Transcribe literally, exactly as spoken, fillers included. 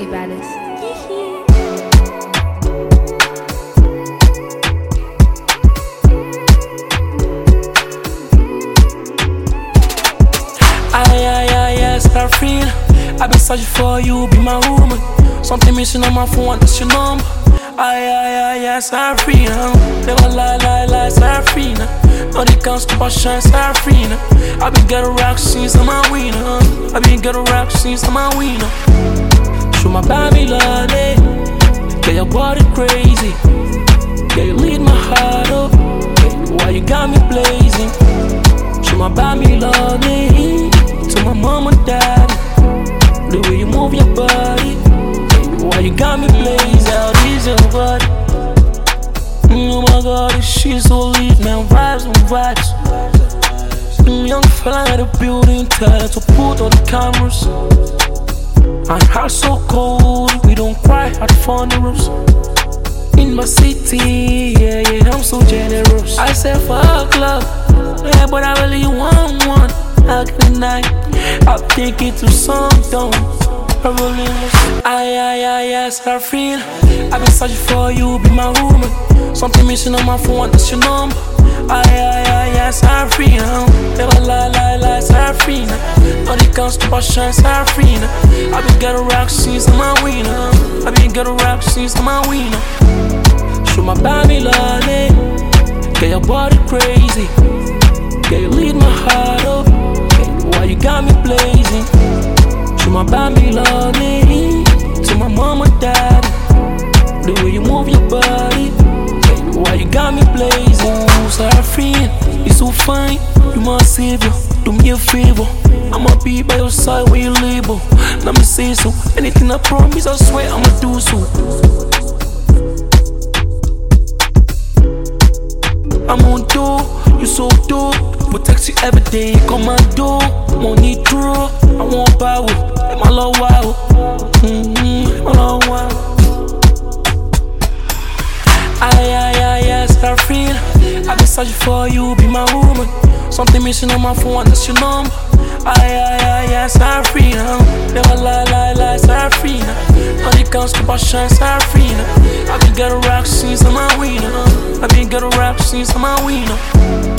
the baddest. Aye, aye, aye, yes, I feel I've been searching for you, be my woman. Something missing on my phone, that's your number. Aye, aye, aye, yes, I feel Never lie, lie, lie, Sarafina. No, they can't stop us shine, Sarafina. I been get a rock since I'm a winner. I been get a rock since I'm a winner. Show my baby love, eh? Yeah, your body crazy. Yeah, you lead my heart up. Yeah, why you got me blazing? Show my baby love, eh? To my mom and daddy, the way you move your body, why you got me blazed out, is your body. Mm, oh my God, this shit so lit, man, vibes and vibes. Mm, young fella at the building, tell to put all the cameras. And heart so cold, we don't cry at funerals. In my city, yeah, yeah, I'm so generous. I said fuck love, yeah, but I really want one. How can I? I'll take it to some don't. Aye, aye, aye, yes, I feel I've been searching for you, be my woman. Something missing on my phone, that's your number. Aye, aye, aye, yes, I feel Never lie, lie, lie, Sarafina. No, they can't stop us shine, Sarafina. I been get a rock since I'm a winner. I been get a rock since I'm a winner. Show my baby love, eh? Get your body crazy. Yeah, you lead my heart up. Yeah, why you got me blazing? To my baby love, eh? To my mom and daddy, the way you move your body, yeah, why you got me blazing? Ooh, Sarafina, you're so fine. You my savior, do me a favor. I'ma be by your side when you label. Let me say so. Anything I promise, I swear I'ma do so. I'm on do, you so dope. Protect you every day, commando. Money draw, I want power. My love wow, mm-hmm, my love wow. Aye, aye, aye, yes, I feel I've been searching for you, be my woman. Something missing on my phone, that's your number. Aye, aye, aye, yes, I feel Never lie, lie, lie, Sarafina. No, they can't stop us shine, Sarafina. I been get a rock since I'm a winner. I been get a rock since I'm a winner.